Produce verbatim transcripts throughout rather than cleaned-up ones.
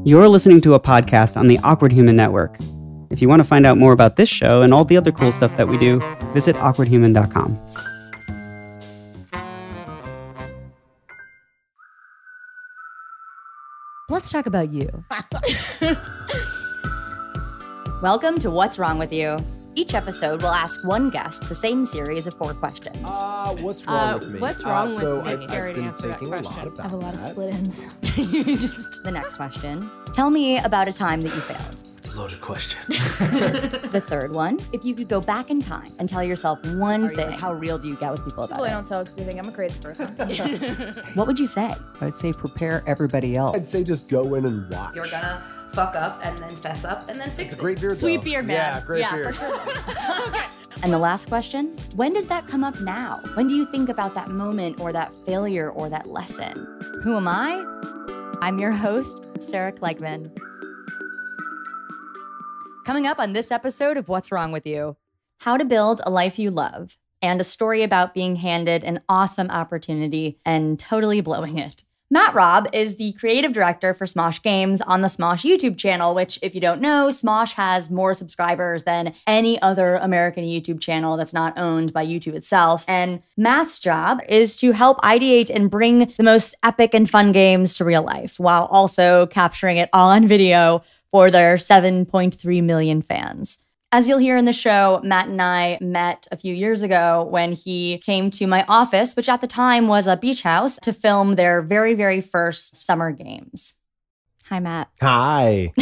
You're listening to a podcast on the Awkward Human Network. If you want to find out more about this show and all the other cool stuff that we do, visit awkward human dot com. Let's talk about you. Welcome to What's Wrong With You. Each episode will ask one guest the same series of four questions. Uh, what's wrong Uh, with me? what's wrong uh, so with me? I, It's scary I've to been answer that thinking a lot question. about I have a lot of that. split ends. You just the next question. Tell me about a time that you failed. It's a loaded question. The third one. If you could go back in time and tell yourself one Are you- thing, how real do you get with people about People I it? don't tell because they think I'm a crazy person. What would you say? I'd say prepare everybody else. I'd say just go in and watch. You're gonna fuck up and then fess up and then fix It's a it. great beard, Sweet though. beard, man. Yeah, great Yeah, beard. for sure. Okay. And the last question, when does that come up now? When do you think about that moment or that failure or that lesson? Who am I? I'm your host, Sarah Klegman. Coming up on this episode of What's Wrong With You, how to build a life you love and a story about being handed an awesome opportunity and totally blowing it. Matt Robb is the creative director for Smosh Games on the Smosh YouTube channel, which, if you don't know, Smosh has more subscribers than any other American YouTube channel that's not owned by YouTube itself. And Matt's job is to help ideate and bring the most epic and fun games to real life, while also capturing it all on video for their seven point three million fans. As you'll hear in the show, Matt and I met a few years ago when he came to my office, which at the time was a beach house, to film their very, very first summer games. Hi, Matt. Hi.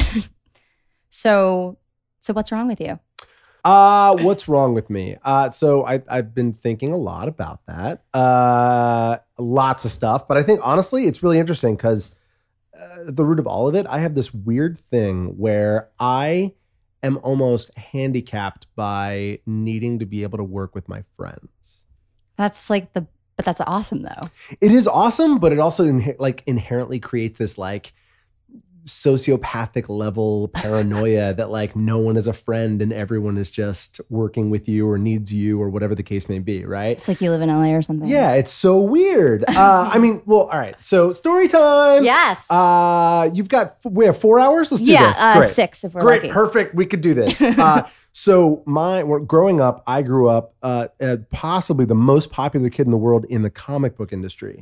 So, so what's wrong with you? Uh, what's wrong with me? Uh, so I, I've been thinking a lot about that. Uh, lots of stuff. But I think, honestly, it's really interesting because uh, at the root of all of it, I have this weird thing where I am almost handicapped by needing to be able to work with my friends. That's like the, but that's awesome though. It is awesome, but it also inhe- like inherently creates this like sociopathic level paranoia that like no one is a friend and everyone is just working with you or needs you or whatever the case may be, right? It's like you live in L A or something. Yeah, it's so weird. Uh, I mean, well, all right. So story time. Yes. Uh, you've got we have four hours. Let's do yeah, this. uh, Great. six if we're Great, lucky. perfect. We could do this. Uh, so my well, growing up, I grew up uh, uh, possibly the most popular kid in the world in the comic book industry.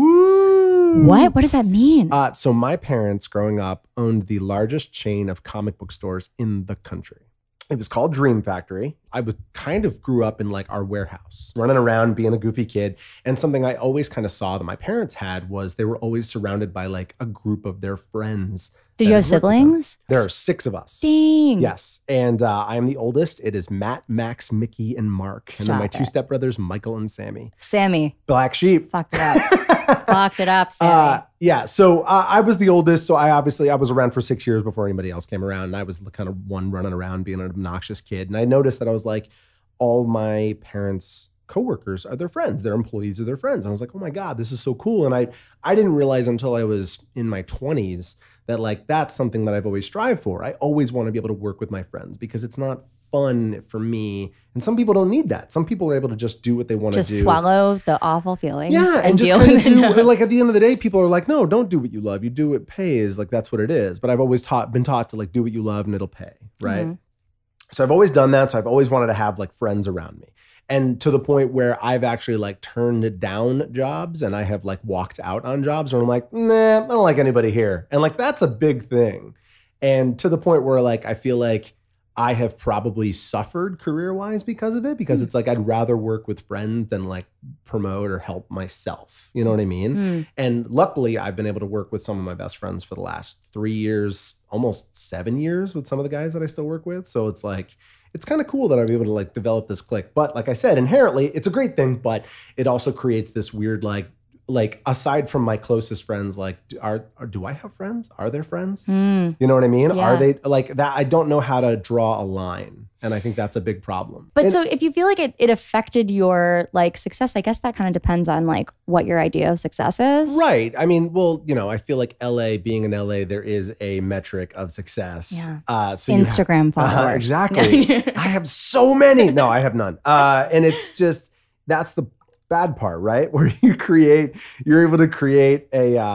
Woo! What? What does that mean? Uh, so my parents, growing up, owned the largest chain of comic book stores in the country. It was called Dream Factory. I was kind of grew up in like our warehouse, running around, being a goofy kid. And something I always kind of saw that my parents had was they were always surrounded by like a group of their friends. Did that you had have worked with them. siblings? There are six of us. Dang. Yes. And uh, I am the oldest. It is Matt, Max, Mickey, and Mark. and then my Stop two it. stepbrothers, Michael and Sammy. Sammy. Black sheep. Fucked it up. Fucked it up, Sammy. Uh, yeah, so uh, I was the oldest, so I obviously I was around for six years before anybody else came around, and I was the kind of one running around being an obnoxious kid. And I noticed that I was like, all my parents' coworkers are their friends, their employees are their friends. And I was like, oh my god, this is so cool. And I I didn't realize until I was in my twenties that like that's something that I've always strived for. I always want to be able to work with my friends because it's not fun for me. And some people don't need that. Some people are able to just do what they want to do. Just swallow the awful feelings Yeah, and, and just deal kind of with do it. like at the end of the day, people are like, no, don't do what you love. You do what pays. Like that's what it is. But I've always taught, been taught to like do what you love and it'll pay, right? Mhm. So I've always done that. So I've always wanted to have like friends around me, and to the point where I've actually like turned down jobs and I have like walked out on jobs where I'm like, nah, I don't like anybody here, and like that's a big thing, and to the point where like I feel like I have probably suffered career-wise because of it, because it's like I'd rather work with friends than like promote or help myself. You know what I mean? Mm. And luckily, I've been able to work with some of my best friends for the last three years, almost seven years with some of the guys that I still work with. So it's like, it's kind of cool that I'm able to like develop this clique. But like I said, inherently, it's a great thing, but it also creates this weird like, like aside from my closest friends, like do- are, are do I have friends? Are there friends? Mm. You know what I mean? Yeah. Are they like that? I don't know how to draw a line. And I think that's a big problem. But And- so if you feel like it, it affected your like success, I guess that kind of depends on like what your idea of success is. Right. I mean, well, you know, I feel like L A, being in L A, there is a metric of success. Yeah. Uh, so you have- Instagram Uh-huh, followers. exactly. I have so many. No, I have none. Uh, and it's just, that's the bad part, right? Where you create, you're able to create a, uh,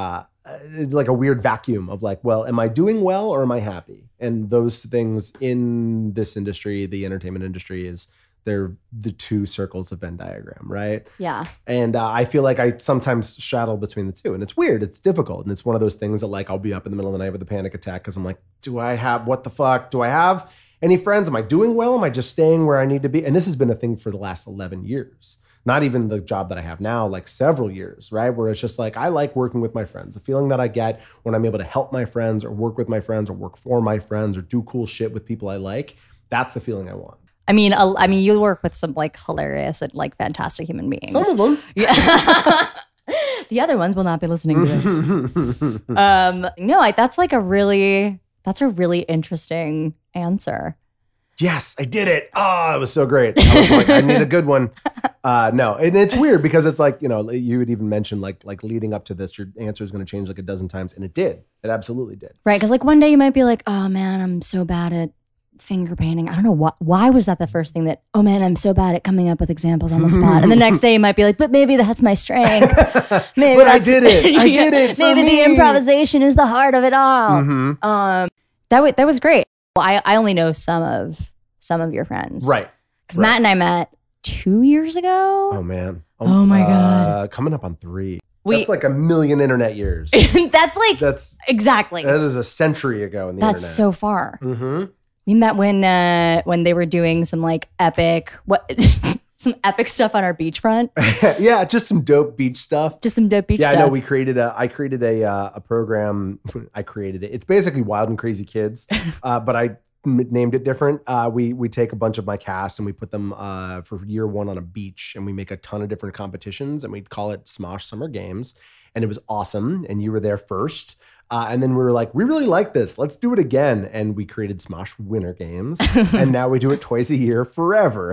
it's like a weird vacuum of like, well, am I doing well or am I happy? And those things in this industry, the entertainment industry, is they're the two circles of Venn diagram, right? Yeah. And uh, I feel like I sometimes straddle between the two, and it's weird. It's difficult, and it's one of those things that like I'll be up in the middle of the night with a panic attack because I'm like, do I have what the fuck? Do I have any friends? Am I doing well? Am I just staying where I need to be? And this has been a thing for the last eleven years. Not even the job that I have now, like several years, right? Where it's just like, I like working with my friends. The feeling that I get when I'm able to help my friends or work with my friends or work for my friends or do cool shit with people I like, that's the feeling I want. I mean, uh, I mean, you work with some like hilarious and like fantastic human beings. Some of them. Yeah. The other ones will not be listening to this. um, no, I, that's like a really, that's a really interesting answer. Yes, I did it. Oh, it was so great. I was like, I need a good one. Uh, no, and it's weird because it's like, you know, you would even mention like, like leading up to this, your answer is going to change like a dozen times. And it did. It absolutely did. Right. Because like one day you might be like, oh man, I'm so bad at finger painting. I don't know why. Why was that the first thing that, oh man, I'm so bad at coming up with examples on the spot. And the next day you might be like, but maybe that's my strength. Maybe But I that's, did it. I did it for Maybe me. the improvisation is the heart of it all. Mhm. Um, that, w- that was great. Well, I, I only know some of some of your friends. Right. Because right. Matt and I met two years ago. Oh man. Oh, my uh, God. Coming up on three. We- That's like a million internet years. That's like, That's exactly. that is a century ago in the That's internet. so far. Mm-hmm. We met when uh, when they were doing some like epic what some epic stuff on our beachfront. Yeah, just some dope beach stuff. Just some dope beach yeah, stuff. I know. We created a. I created a uh, a program. I created it. It's basically Wild and Crazy Kids, uh, but I m- named it different. Uh, we we take a bunch of my cast and we put them uh, for year one on a beach, and we make a ton of different competitions, and we'd call it Smosh Summer Games, and it was awesome. And you were there first. Uh, and then we were like, we really like this. Let's do it again. And we created Smosh Winter Games. And now we do it twice a year forever.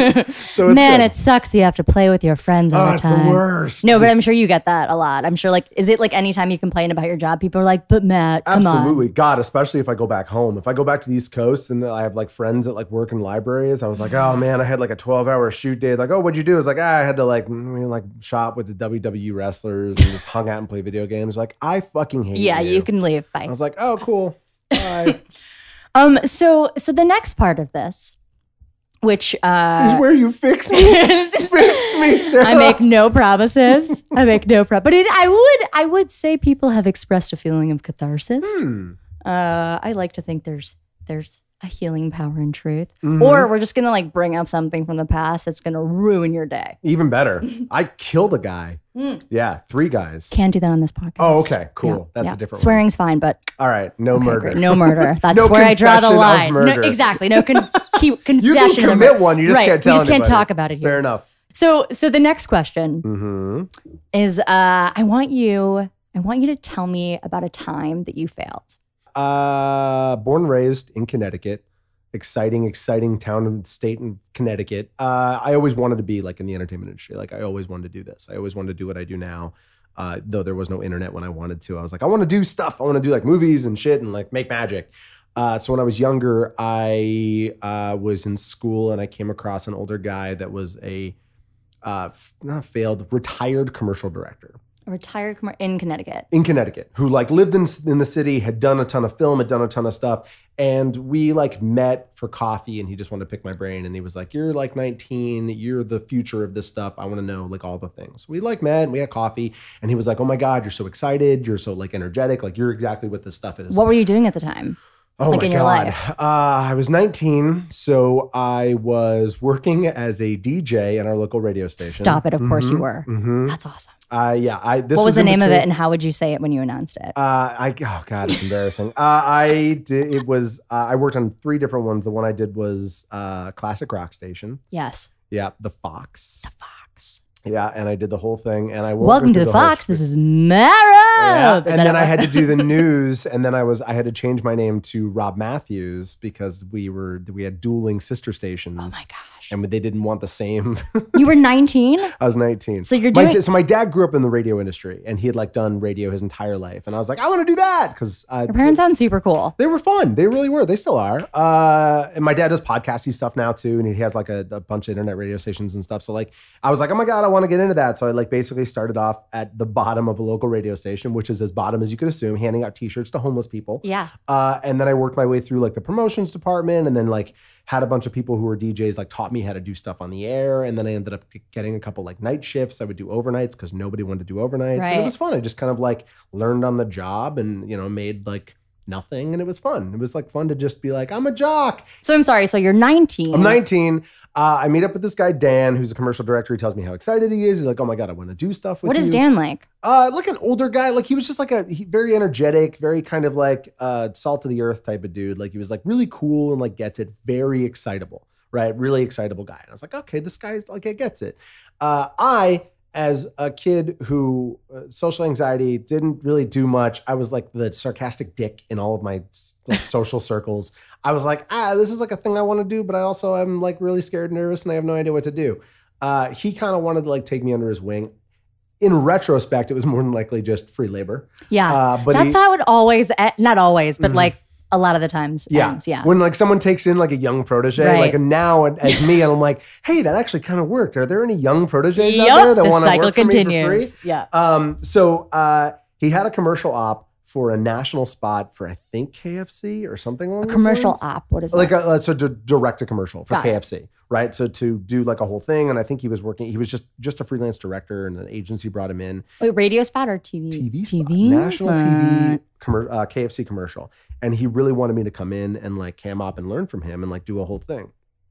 So it's Man, good. it sucks. You have to play with your friends all Oh, the it's time. the worst. No, but I'm sure you get that a lot. I'm sure, like, is it like anytime you complain about your job, people are like, but Matt, come Absolutely. on. God, especially if I go back home. If I go back to the East Coast and I have like friends that like work in libraries, I was like, oh man, I had like a twelve hour shoot day. Like, oh, what'd you do? It's like, ah, I had to like, mm, you know, like shop with the W W E wrestlers and just hung out and play video games. Like, I fucking hate Yeah, you. you can leave. Bye. I was like, oh, cool. Bye. Um, so so the next part of this, which uh Is where you fix me. Fix me, Sarah. I make no promises. I make no pro, but it, I would I would say people have expressed a feeling of catharsis. Hmm. Uh, I like to think there's there's a healing power in truth, Mhm. or we're just gonna like bring up something from the past that's gonna ruin your day. Even better. I killed a guy. Mm. Yeah, three guys. Can't do that on this podcast. Oh, okay, cool. Yeah, That's yeah. a different Swearing's fine, but one. All right, no okay, murder. great. No murder. That's No where I draw the confession of line. No, murder. exactly. No con- keep, confession. You can of commit murder. one. You just right. can't tell We just can't anybody. talk about it here. Fair enough. So, so the next question Mm-hmm. is, uh, I want you, I want you to tell me about a time that you failed. Uh, born and raised in Connecticut. Exciting, exciting town and state in Connecticut. Uh, I always wanted to be like in the entertainment industry. Like I always wanted to do this. I always wanted to do what I do now. Uh, though there was no internet when I wanted to. I was like, I want to do stuff. I want to do like movies and shit and like make magic. Uh, so when I was younger, I uh, was in school and I came across an older guy that was a uh, f- not failed, retired commercial director. A retired com- in Connecticut. In Connecticut, who like lived in in the city, had done a ton of film, had done a ton of stuff, and we like met for coffee, and he just wanted to pick my brain, and he was like, "You're like nineteen, you're the future of this stuff. I want to know like all the things." We like met, and we had coffee, and he was like, "Oh my God, you're so excited, you're so like energetic, like you're exactly what this stuff is." What were you doing at the time? Oh like my in your God. life? Uh, I was nineteen, so I was working as a D J in our local radio station. Stop it. Of course you were. Mm-hmm. That's awesome. Uh, yeah. I. This What was, the in name of between- it and how would you say it when you announced it? Uh, I oh god, it's embarrassing. uh, I did. It was. Uh, I worked on three different ones. The one I did was uh, classic rock station. Yes. Yeah, the Fox. The Fox. Yeah, and I did the whole thing. And I won't Welcome go to through the whole Fox. This script. is Mara. Yeah, Is and that then it? I had to do the news, and then I was I had to change my name to Rob Matthews because we were we had dueling sister stations. Oh my gosh. gosh. and they didn't want the same. You were nineteen? I was nineteen. So you're my, doing- da- so my dad grew up in the radio industry, and he had like done radio his entire life, and I was like, I want to do that because Your parents sound super cool. they were fun. They really were. They still are. Uh, and my dad does podcasty stuff now too, and he has like a, a bunch of internet radio stations and stuff. So like, I was like, oh my god, I want to get into that. So I like basically started off at the bottom of a local radio station, which is as bottom as you could assume, handing out T-shirts to homeless people. Yeah. Uh, and then I worked my way through like the promotions department, and then like had a bunch of people who were D Js like taught me how to do stuff on the air. And then I ended up getting a couple like night shifts. I would do overnights because nobody wanted to do overnights. And Right. it was fun. I just kind of like learned on the job and, you know, made like nothing. And it was fun. It was like fun to just be like, I'm a jock. So I'm sorry. So you're nineteen. I'm nineteen. Uh, I meet up with this guy, Dan, who's a commercial director. He tells me how excited he is. He's like, oh my God, I want to do stuff with What you. is Dan like? Uh, like an older guy. Like he was just like a he, very energetic, very kind of like uh, salt of the earth type of dude. Like he was like really cool and like gets it, very excitable, right? Really excitable guy. And I was like, okay, this guy's like, it gets it. Uh, I, as a kid who uh, social anxiety didn't really do much, I was like the sarcastic dick in all of my like social circles. I was like, ah, this is like a thing I want to do, but I also am like really scared and nervous and I have no idea what to do. Uh, he kind of wanted to like take me under his wing. In retrospect, it was more than likely just free labor. Yeah. Uh, but That's he- how it always, e- not always, but Mhm. like a lot of the times Yeah. ends. Yeah. When like someone takes in like a young protege, Right. like and now as me, and I'm like, hey, that actually kind of worked. Are there any young proteges out Yup, there that the want to cycle work for me for continues. free? Yeah. Um, so uh, he had a commercial op for a national spot for I think K F C or something along A those commercial lines. op. What is Like that? a, uh, so to direct a commercial for Got it. K F C, right? So to do like a whole thing, and I think he was working. He was just just a freelance director, and an agency brought him in. Wait, radio spot or T V? T V, T spot, V? national T spot. V, commer- uh, K F C commercial, and he really wanted me to come in and like cam op and learn from him and like do a whole thing.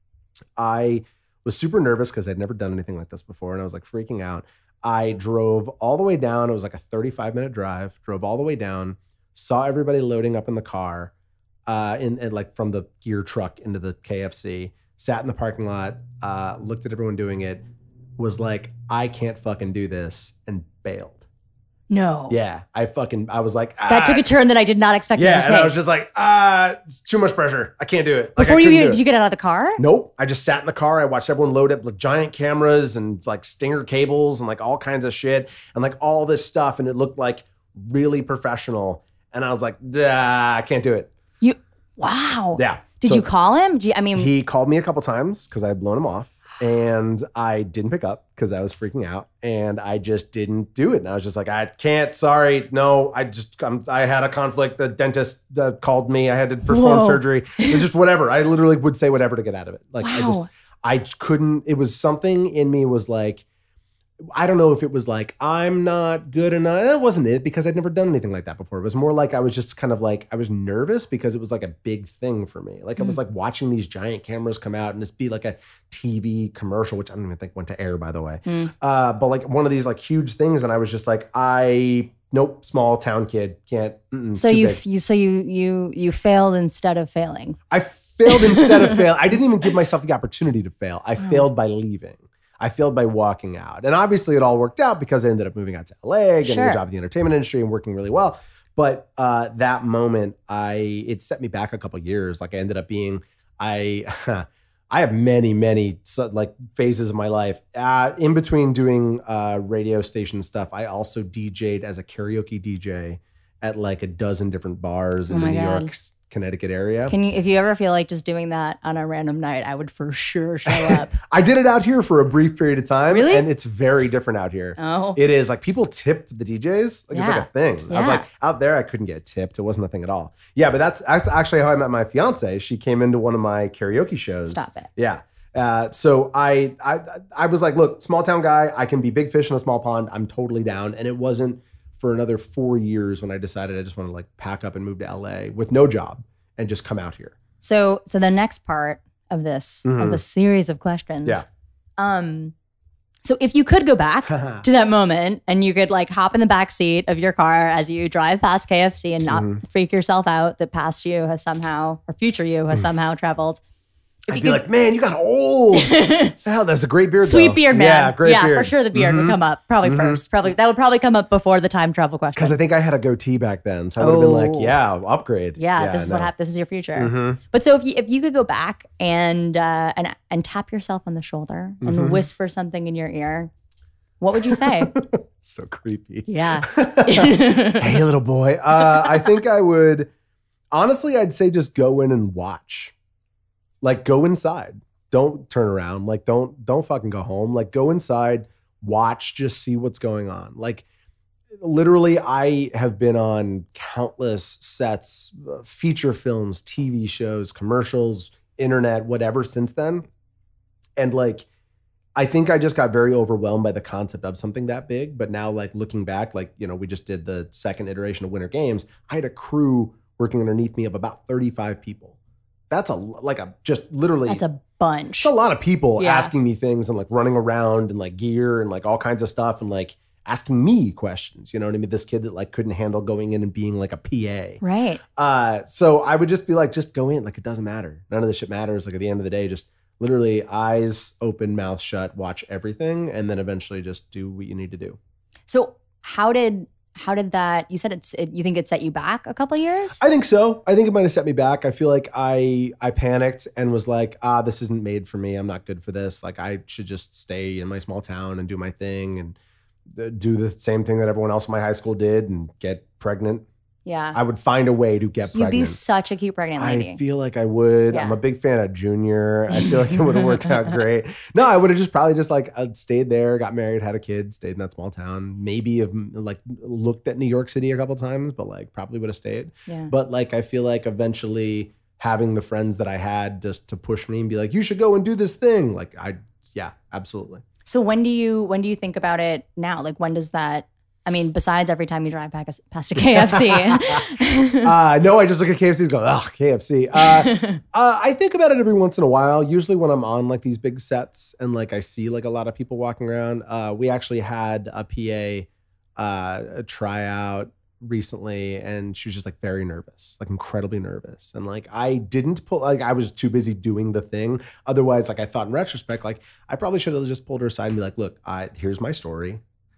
I was super nervous because I'd never done anything like this before, and I was like freaking out. I drove all the way down. It was like a thirty-five minute drive. Drove all the way down. Saw everybody loading up in the car, uh, in, in like from the gear truck into the K F C. Sat in the parking lot. Uh, looked at everyone doing it. Was like, I can't fucking do this, and bailed. No. Yeah, I fucking, I was like, ah. That took a turn that I did not expect it Yeah, to and I take. was just like, ah, it's too much pressure. I can't do it. Like, I Before you, couldn't do did it. you get out of the car? Nope. I just sat in the car. I watched everyone load up like giant cameras and like stinger cables and like all kinds of shit and like all this stuff, and it looked like really professional. And I was like, ah, I can't do it. You, wow. Yeah. Did So you call him? Do you, I mean, He called me a couple times because I had blown him off. And I didn't pick up because I was freaking out, and I just didn't do it. And I was just like, I can't. Sorry, no. I just, I'm, I had a conflict. The dentist uh, called me. I had to perform Whoa. surgery. It was just whatever. I literally would say whatever to get out of it. Like I just, Wow. I couldn't. It was something in me was like, I don't know if it was like I'm not good enough. That wasn't it because I'd never done anything like that before. It was more like I was just kind of like I was nervous because it was like a big thing for me. Like I was like watching these giant cameras come out and just be like a T V commercial, which I don't even think went to air, by the way. Mm. Uh, but like one of these like huge things, and I was just like, I nope, small town kid can't. Mm-mm, so too you, big. you, so you, you, you failed instead of failing. I failed instead of fail. I didn't even give myself the opportunity to fail. I Oh. failed by leaving. I failed by walking out. And obviously it all worked out because I ended up moving out to L A, getting Sure. a job in the entertainment industry and working really well. But uh, that moment, I it set me back a couple of years. Like I ended up being, I I have many, many so- like phases of my life. Uh, in between doing uh, radio station stuff, I also D J'd as a karaoke D J at like a dozen different bars in Oh the my New God. York, Connecticut area. Can you, if you ever feel like just doing that on a random night, I would for sure show up. I did it out here for a brief period of time. Really? And it's very different out here. Oh. It is like people tip the D Js. Like it's Yeah. like a thing. I was Yeah. like, out there, I couldn't get tipped. It wasn't a thing at all. Yeah, but that's, that's actually how I met my fiance. She came into one of my karaoke shows. Stop it. Yeah. Uh, so I, I I was like, look, small town guy, I can be big fish in a small pond. I'm totally down. And it wasn't for another four years when I decided I just want to like pack up and move to L A with no job and just come out here. So, so the next part of this, Mhm. of the series of questions. Yeah. Um, so if you could go back to that moment and you could like hop in the back seat of your car as you drive past K F C and not Mhm. freak yourself out that past you has somehow, or future you has Mm. somehow traveled, If I'd you be could- like, man, you got old. Hell, that's a great beard. Sweet though. beard, man. Yeah, great yeah, beard. for sure the beard would come up probably first. Probably that would probably come up before the time travel question. Because I think I had a goatee back then, so I would have been like, Oh. yeah, upgrade. yeah, this is what no. happened. This is your future. Mhm. But so if you if you could go back and uh, and and tap yourself on the shoulder and Mhm. whisper something in your ear, what would you say? So creepy. Yeah. Hey, little boy. Uh, I think I would, honestly, I'd say just go in and watch. Like, go inside. Don't turn around. Like, don't don't fucking go home. Like, go inside, watch, just see what's going on. Like, literally, I have been on countless sets, uh, feature films, T V shows, commercials, internet, whatever since then. And like, I think I just got very overwhelmed by the concept of something that big. But now, like, looking back, like, you know, we just did the second iteration of Winter Games. I had a crew working underneath me of about thirty-five people. That's a, like a, just literally. That's a bunch. It's a lot of people Yeah. asking me things and like running around and like gear and like all kinds of stuff and like asking me questions. You know what I mean? This kid that like couldn't handle going in and being like a P A. Right. Uh, so I would just be like, just go in. Like, it doesn't matter. None of this shit matters. Like, at the end of the day, just literally eyes open, mouth shut, watch everything, and then eventually just do what you need to do. So how did how did that? You said it's it, you think it set you back a couple years? I think so. I think it might have set me back. I feel like I I panicked and was like, ah, this isn't made for me. I'm not good for this. Like, I should just stay in my small town and do my thing and uh, do the same thing that everyone else in my high school did and get pregnant. yeah. I would find a way to get You'd be pregnant. such a cute pregnant lady. I feel like I would. Yeah. I'm a big fan of Junior. I feel like it would have worked out great. No, I would have just probably just like uh, stayed there, got married, had a kid, stayed in that small town. Maybe have like looked at New York City a couple times, but like probably would have stayed. yeah. But like I feel like eventually having the friends that I had just to push me and be like, you should go and do this thing. Like I, yeah, absolutely. So when do you when do you think about it now? Like when does that? I mean, besides every time you drive past past a K F C. uh, no, I just look at K F C and go, oh, K F C. Uh, uh, I think about it every once in a while, usually when I'm on like these big sets and like I see like a lot of people walking around. Uh, we actually had a P A uh, a tryout recently and she was just like very nervous, like incredibly nervous. And like I didn't pull, like I was too busy doing the thing. Otherwise, like I thought in retrospect, like I probably should have just pulled her aside and be like, look, I, here's my story.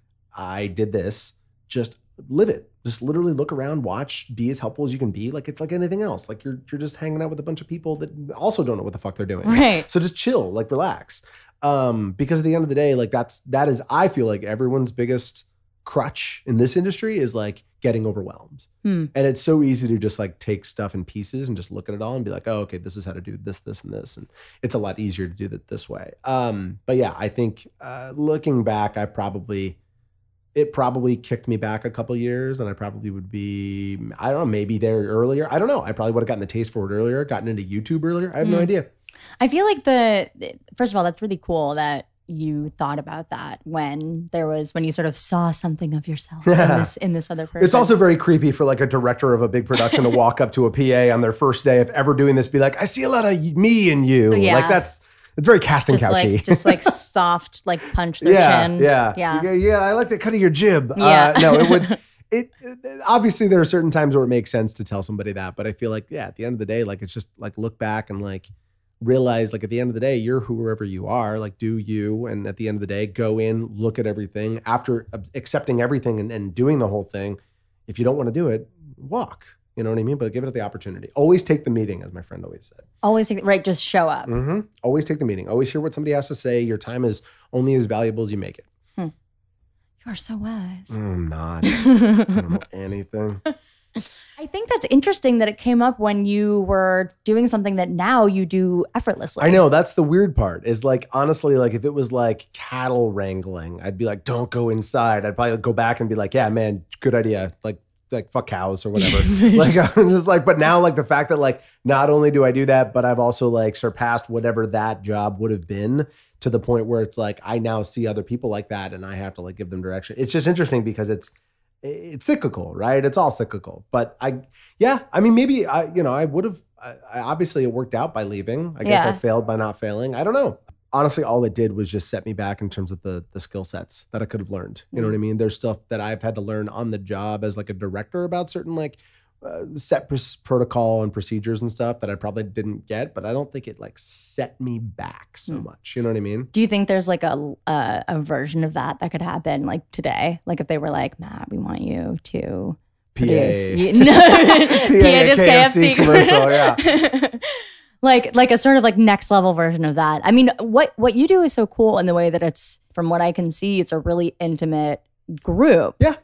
I did this. Just live it. Just literally look around, watch, be as helpful as you can be. Like it's like anything else. Like you're you're just hanging out with a bunch of people that also don't know what the fuck they're doing. Right. So just chill, like relax. Um, because at the end of the day, like that's that is I feel like everyone's biggest crutch in this industry is like getting overwhelmed. Hmm. And it's so easy to just like take stuff in pieces and just look at it all and be like, oh, okay, this is how to do this, this, and this. And it's a lot easier to do that this way. Um, but yeah, I think uh, looking back, I probably it probably kicked me back a couple years and I probably would be, I don't know, maybe there earlier. I don't know. I probably would have gotten the taste for it earlier, gotten into YouTube earlier. I have no Mm. idea. I feel like the first of all, that's really cool that you thought about that when there was when you sort of saw something of yourself in Yeah. this in this other person. It's also very creepy for like a director of a big production to walk up to a P A on their first day of ever doing this, be like, I see a lot of me in you. Yeah. Like that's, it's very casting just couchy. like just like soft, like punch the yeah, chin. yeah, Yeah. yeah, yeah. I like the cut of your jib. Yeah. Uh, no, it would. It, it obviously there are certain times where it makes sense to tell somebody that, but I feel like yeah, at the end of the day, like it's just like look back and like realize like at the end of the day, you're whoever you are. Like do you, and at the end of the day, go in, look at everything after accepting everything and, and doing the whole thing. If you don't want to do it, walk. You know what I mean? But give it the opportunity. Always take the meeting, as my friend always said. Always take, right, just show up. Mm-hmm. Always take the meeting. Always hear what somebody has to say. Your time is only as valuable as you make it. You are so wise. I'm not. I don't know anything. I think that's interesting that it came up when you were doing something that now you do effortlessly. I know. That's the weird part is like, honestly, like if it was like cattle wrangling, I'd be like, don't go inside. I'd probably go back and be like, yeah, man, good idea. Like, like fuck cows or whatever. Like I'm just like, but now like the fact that like, not only do I do that, but I've also like surpassed whatever that job would have been to the point where it's like, I now see other people like that and I have to like give them direction. It's just interesting because it's, it's cyclical, right? It's all cyclical, but I, yeah, I mean, maybe I, you know, I would have, I, I obviously it worked out by leaving. I guess Yeah. I failed by not failing. I don't know. Honestly, all it did was just set me back in terms of the the skill sets that I could have learned. You know what I mean? There's stuff that I've had to learn on the job as like a director about certain like uh, set pr- protocol and procedures and stuff that I probably didn't get, but I don't think it like set me back so Mm. much. You know what I mean? Do you think there's like a, a a version of that that could happen like today? Like if they were like, Matt, we want you to P produce, A. you, no, P A this K F C commercial, yeah. like like a sort of like next level version of that. I mean, what what you do is so cool in the way that it's, from what I can see, it's a really intimate group. Yeah.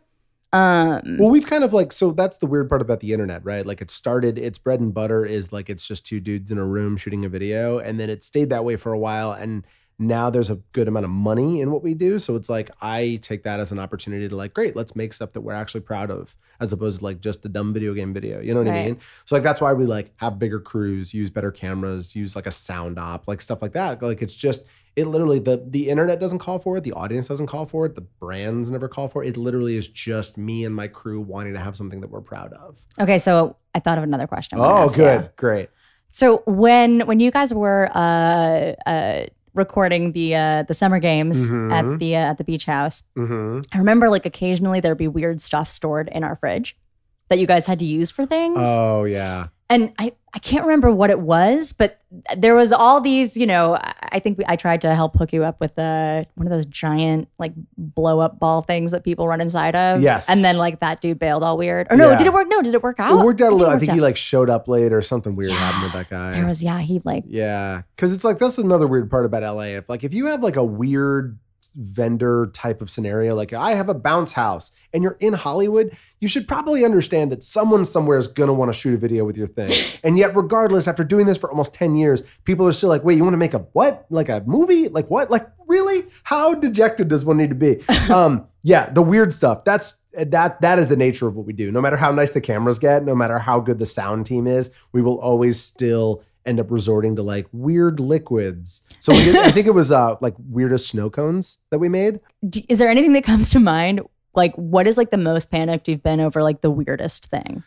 Um, Well, we've kind of like, so that's the weird part about the internet, right? Like it started, its bread and butter is like, it's just two dudes in a room shooting a video. And then it stayed that way for a while. And now there's a good amount of money in what we do. So it's like, I take that as an opportunity to like, great, let's make stuff that we're actually proud of, as opposed to like just a dumb video game video. You know what I Right. mean? So like, that's why we like have bigger crews, use better cameras, use like a sound op, like stuff like that. Like it's just, it literally, the the internet doesn't call for it. The audience doesn't call for it. The brands never call for it. It literally is just me and my crew wanting to have something that we're proud of. okay, so I thought of another question. I'm gonna Oh, ask you. good. Great. So when when you guys were uh, uh, recording the uh, the summer games Mhm. at the uh, at the beach house, Mm-hmm. I remember like occasionally there'd be weird stuff stored in our fridge that you guys had to use for things. Oh, yeah. And I, I can't remember what it was, but there was all these, you know, I- I think we, I tried to help hook you up with uh, one of those giant like blow up ball things that people run inside of. Yes. And then like that dude bailed all weird. Or no, Yeah. did it work? No, did it work out? It worked out a little. I it think worked he out. like showed up late or something weird Yeah. happened with that guy. There was, yeah, he like, Yeah. Because it's like, that's another weird part about L A. If like, if you have like a weird vendor type of scenario, like I have a bounce house and you're in Hollywood, you should probably understand that someone somewhere is going to want to shoot a video with your thing. And yet, regardless, after doing this for almost ten years, people are still like, wait, you want to make a what? Like a movie? Like what? Like really? How dejected does one need to be? Um, yeah, the weird stuff. That's that that is the nature of what we do. No matter how nice the cameras get, no matter how good the sound team is, we will always still end up resorting to like weird liquids. So we did, I think it was uh like weirdest snow cones that we made. d- is there anything that comes to mind? Like, what is like the most panicked you've been over like the weirdest thing?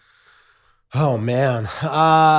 Oh man. Uh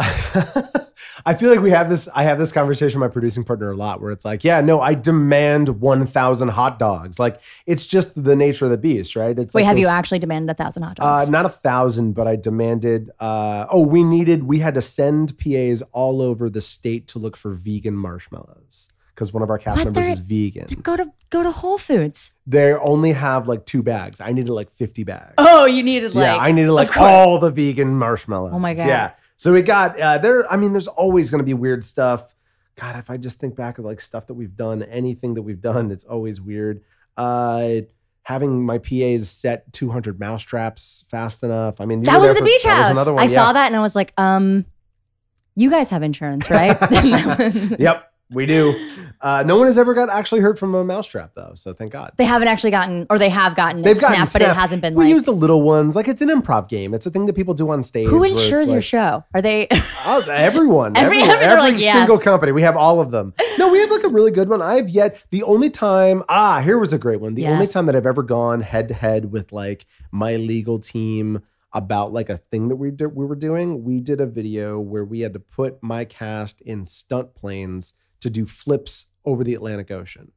I feel like we have this I have this conversation with my producing partner a lot where it's like, yeah, no, I demand one thousand hot dogs. Like it's just the nature of the beast, right? It's Wait, like have you this- actually demanded a thousand hot Uh, dogs? not a thousand, but I demanded. Uh, oh, we needed. We had to send P As all over the state to look for vegan marshmallows because one of our cast What? members They're- is vegan. go to go to Whole Foods. They only have like two bags. I needed like fifty bags. Oh, you needed like yeah, I needed like course. all the vegan marshmallows. Oh my God. Yeah. So we got uh, there. I mean, there's always going to be weird stuff. God, if I just think back of like stuff that we've done, anything that we've done, it's always weird. Uh, having my P As set two hundred mouse traps fast enough. I mean, you that were was there at the for- beach that was house. another one, I yeah. saw that and I was like, um, you guys have insurance, right? That was- Yep, we do. Uh, no one has ever got actually hurt from a mousetrap though, so thank God. They haven't actually gotten, or they have gotten They've it gotten snapped, but it snapped. hasn't been We like. use the little ones, like it's an improv game. It's a thing that people do on stage. Who where it's insures your like- show? Are they? Oh, everyone, Every- everyone, they're every like, yes. single company. We have all of them. No, we have like a really good one. I've yet the only time. Ah, here was a great one. The Yes. only time that I've ever gone head to head with like my legal team about like a thing that we did, we were doing. We did a video where we had to put my cast in stunt planes to do flips over the Atlantic Ocean.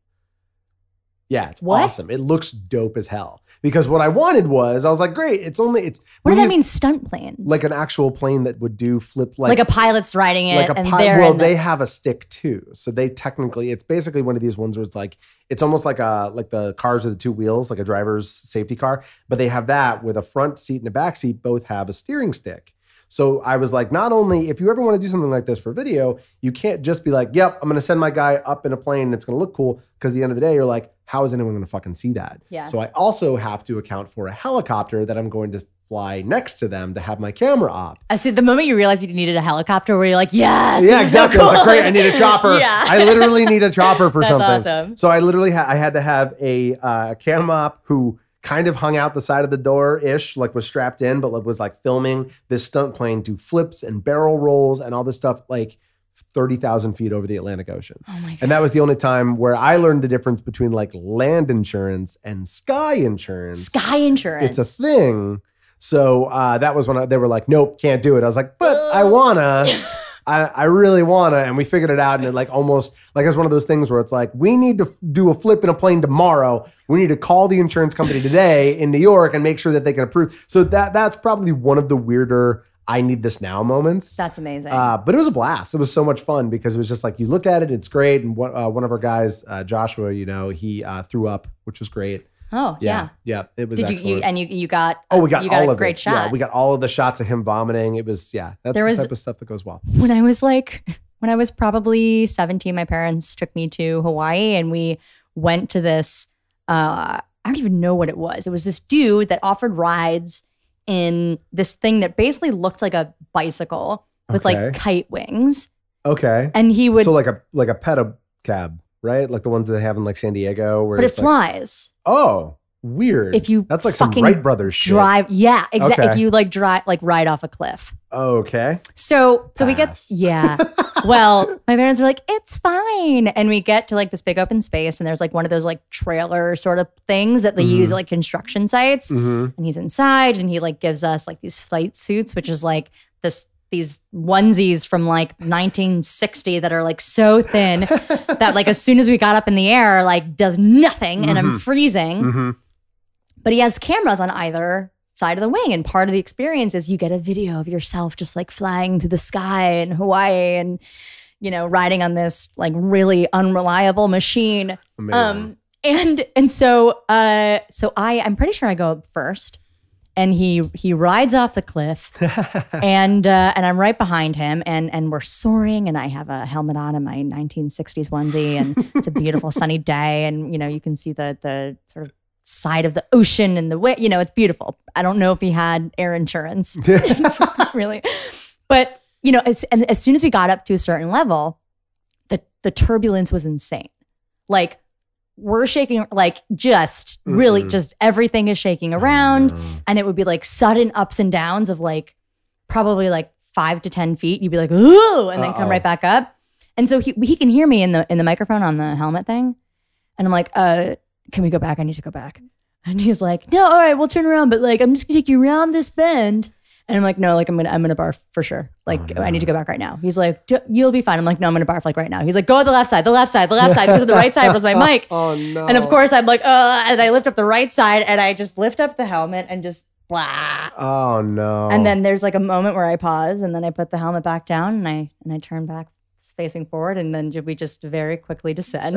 Yeah, it's What? awesome. It looks dope as hell. Because what I wanted was, I was like, great. It's only it's. What does we that use- mean? Stunt planes? Like an actual plane that would do flips, like like, a pilot's riding it, like a and pi- they're well in the- they have a stick too, so they technically it's basically one of these ones where it's like it's almost like a like the cars with the two wheels, like a driver's safety car, but they have that with a front seat and a back seat both have a steering stick. So I was like, not only if you ever want to do something like this for video, you can't just be like, yep, I'm going to send my guy up in a plane and it's going to look cool, because at the end of the day you're like, how is anyone going to fucking see that? Yeah. So I also have to account for a helicopter that I'm going to fly next to them to have my camera op. As soon, the moment you realized you needed a helicopter, where you're like, yes, Yeah, this is so exactly. I was like, cool. great, I need a chopper. Yeah. I literally need a chopper for That's something. awesome. So I literally had I had to have a uh, cam op who kind of hung out the side of the door ish, like was strapped in, but like, was like filming this stunt plane do flips and barrel rolls and all this stuff like thirty thousand feet over the Atlantic Ocean. Oh my God. And that was the only time where I learned the difference between like land insurance and sky insurance. Sky insurance. It's a thing. So uh, that was when I, they were like, nope, can't do it. I was like, but I wanna. I, I really want to. And we figured it out. And it like almost like it's one of those things where it's like, we need to do a flip in a plane tomorrow. We need to call the insurance company today in New York and make sure that they can approve. So that that's probably one of the weirder I need this now moments. That's amazing. Uh, but it was a blast. It was so much fun because it was just like, you look at it, it's great. And what, uh, one of our guys, uh, Joshua, you know, he uh, threw up, which was great. Oh, yeah. Yeah. Yeah. It was Did you, excellent. you, and you, you got, oh, we got you got all a of great it. shot. Yeah, we got all of the shots of him vomiting. It was, yeah, that's There the was- type of stuff that goes well. When I was like, when I was probably seventeen, my parents took me to Hawaii and we went to this, uh, I don't even know what it was. It was this dude that offered rides in this thing that basically looked like a bicycle with Okay. like kite wings. Okay. And he would, so like a like a pedo cab, right? Like the ones that they have in like San Diego where but it it's like, flies. oh, weird. If you That's like some fucking Wright Brothers shit. Drive, yeah, exactly. Okay. If you like drive, like ride off a cliff. Okay. So, so we get, Pass. yeah. Well, my parents are like, it's fine. And we get to like this big open space and there's like one of those like trailer sort of things that they Mhm. use at like construction sites. Mm-hmm. And he's inside and he like gives us like these flight suits, which is like this, these onesies from like nineteen sixty that are like so thin that like as soon as we got up in the air, like does nothing and I'm Mhm. freezing. Mm-hmm. But he has cameras on either side of the wing. And part of the experience is you get a video of yourself just like flying through the sky in Hawaii and, you know, riding on this like really unreliable machine. Amazing. Um, and and so uh so I I'm pretty sure I go up first and he he rides off the cliff and uh and I'm right behind him and and we're soaring and I have a helmet on in my nineteen sixties onesie and it's a beautiful sunny day and you know you can see the the sort of side of the ocean and the way, you know, it's beautiful. I don't know if he had air insurance, really. But, you know, as, and as soon as we got up to a certain level, the, the turbulence was insane. Like, we're shaking, like, just really, Mm-mm. just everything is shaking around. And it would be like sudden ups and downs of like, probably like five to ten feet. You'd be like, ooh, and then come Uh-oh. right back up. And so he, he can hear me in the, in the microphone on the helmet thing. And I'm like, uh, can we go back? I need to go back. And he's like, no, all right, we'll turn around. But like, I'm just gonna take you around this bend. And I'm like, no, like I'm gonna, I'm gonna barf for sure. Like, Oh, no. I need to go back right now. He's like, "D- you'll be fine. I'm like, no, I'm gonna barf like right now. He's like, go to the left side, the left side, the left side, because the right side was my mic. Oh no. And of course, I'm like, uh, and I lift up the right side, and I just lift up the helmet and just blah. Oh no. And then there's like a moment where I pause, and then I put the helmet back down, and I and I turn back facing forward, and then we just very quickly descend.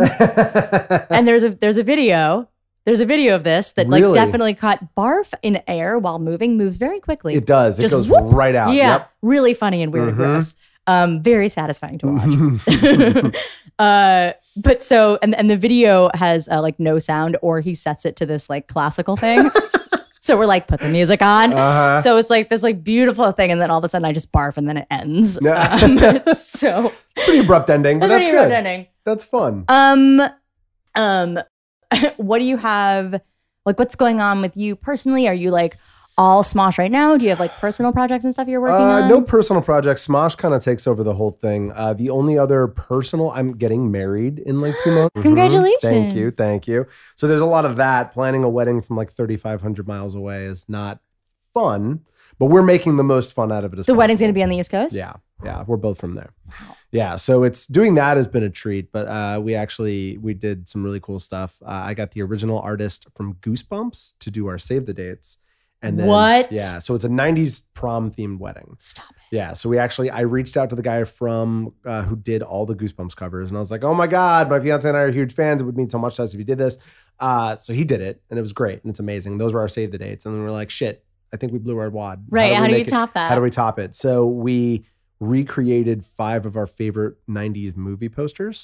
And there's a there's a video. There's a video of this that like Really? definitely caught barf in air while moving, moves very quickly. it does. It Just goes whoop. right out. Yeah, Yep. really funny and weird and Mhm. gross. Um, very satisfying to watch. uh, but so and and the video has uh, like no sound, or he sets it to this like classical thing. So we're like, put the music on. Uh-huh. So it's like this like beautiful thing, and then all of a sudden I just barf, and then it ends. Yeah. Um, it's so Pretty abrupt ending, but it's that's pretty good. rough ending. That's fun. Um, um, what do you have? Like, what's going on with you personally? Are you like all Smosh right now? Do you have like personal projects and stuff you're working Uh, on? no personal projects. Smosh kind of takes over the whole thing. Uh, the only other personal, I'm getting married in like two months. Mhm. Congratulations. Thank you. Thank you. So there's a lot of that. Planning a wedding from like thirty-five hundred miles away is not fun, but we're making the most fun out of it as The wedding's possible. going to be on the East Coast? Yeah. Yeah. We're both from there. Yeah. So it's doing that has been a treat, but uh, we actually, we did some really cool stuff. Uh, I got the original artist from Goosebumps to do our save the dates. And then, What? Yeah. So it's a nineties prom themed wedding. Stop it. Yeah. So we actually, I reached out to the guy from uh, who did all the Goosebumps covers, and I was like, "Oh my god, my fiance and I are huge fans. It would mean so much to us if you did this." Uh, so he did it, and it was great, and it's amazing. Those were our save the dates, and then we we're like, "Shit, I think we blew our wad." Right. How we do you make it- top that? How do we top it? So we recreated five of our favorite nineties movie posters,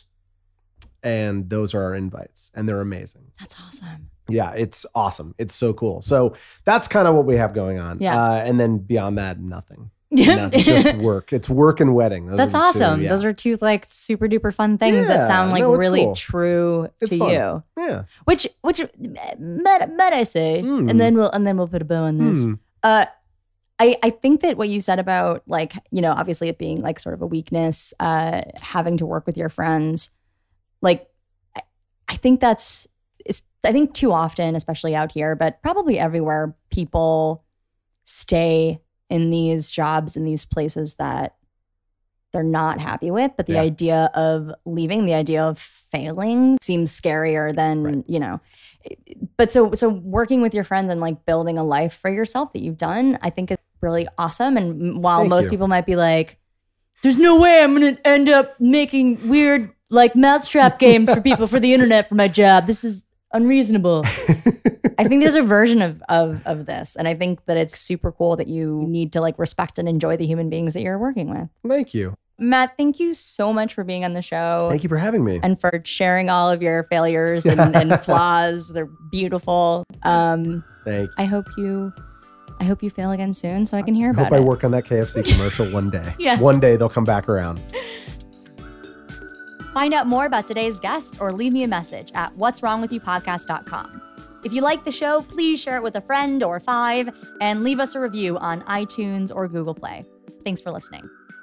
and those are our invites, and they're amazing. That's awesome. Yeah, it's awesome. It's so cool. So that's kind of what we have going on. Yeah. Uh, and then beyond that, nothing. Nothing. Just work. It's work and wedding. Those That's are the two, awesome. yeah. Those are two like super duper fun things that Yeah, sound like no, it's really cool. true It's to fun. you. Yeah. Which which might, might I say, Mm. and then we'll and then we'll put a bow on this. Mm. Uh, I I think that what you said about like you know obviously it being like sort of a weakness, uh, having to work with your friends, like I, I think that's is I think too often, especially out here, but probably everywhere, people stay in these jobs in these places that they're not happy with, but the Yeah. idea of leaving, the idea of failing seems scarier than, Right. you know. But so so working with your friends and like building a life for yourself that you've done, I think is really awesome. And while Thank most you. people might be like, there's no way I'm going to end up making weird like mousetrap games for people for the internet for my job. This is unreasonable. I think there's a version of, of of this. And I think that it's super cool that you need to like respect and enjoy the human beings that you're working with. Thank you. Matt, thank you so much for being on the show Thank you for having me. and for sharing all of your failures and, and flaws. They're beautiful. Um, Thanks. I hope you I hope you fail again soon so I can hear I about hope it. I work on that K F C commercial one day. Yes. One day they'll come back around. Find out more about today's guest or leave me a message at what's wrong with you podcast dot com. If you like the show, please share it with a friend or five and leave us a review on iTunes or Google Play. Thanks for listening.